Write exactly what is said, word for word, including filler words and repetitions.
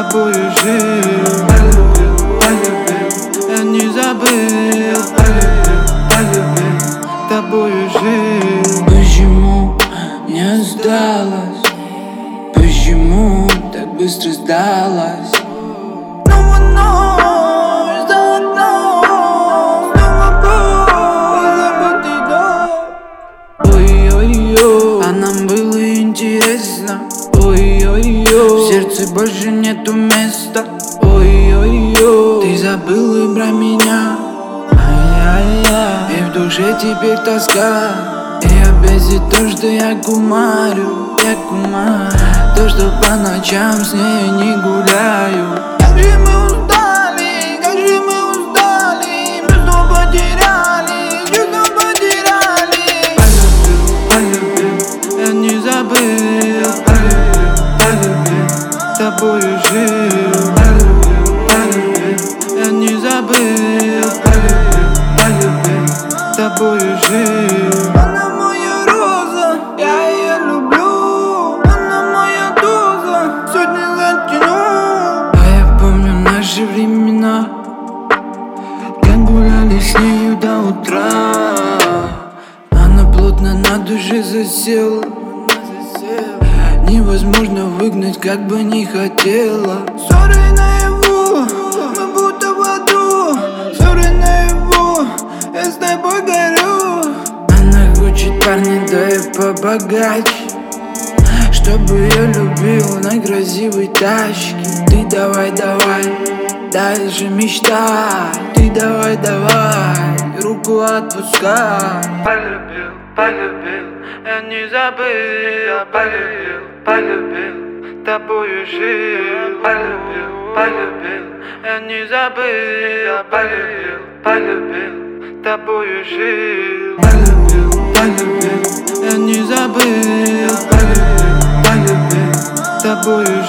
тобою жил. Полюбил, полюбил, я не забыл. Полюбил, полюбил, тобою жил. Почему не сдалась? Почему так быстро сдалась? Снова ночь за окном, снова боль, забытый дом. Ой-ой-ой, а нам было интересно. Ой-ой-ой, в сердце больше нету места. Ой-ой-ой, ты забыл и про меня. Ай-яй-яй, и в душе теперь тоска. И опять за то, что я кумарю, я кумарю. То, что по ночам с ней не гуляю. Как же мы устали, как же мы устали. Мы снова потеряли, чувства потеряли. Полюбил, полюбил, я не забыл. Полюбил, полюбил, тобою жил. Полюбил, полюбил, я не забыл. Полюбил, полюбил, тобою жил. Она моя роза, я ее люблю. Она моя доза, сотни затяну. А я помню наши времена, как гуляли с нею до утра. Она плотно на душе засела. Невозможно выгнать, как бы не хотела. Ссоры наяву, мы будто в аду. Ссоры наяву, я с тобой горю. Она хочет парня, да и побогаче, чтобы я любил на красивой тачке. Ты давай, давай, дальше мечтай. Ты давай, давай, руку отпускай. Полюбил, полюбил, я не забыл. Полюбил, полюбил, тобою жил. Полюбил, полюбил, я не забыл. Полюбил, полюбил, тобою жил. Полюбил, полюбил, я не забыл. Полюбил, полюбил, тобою жил.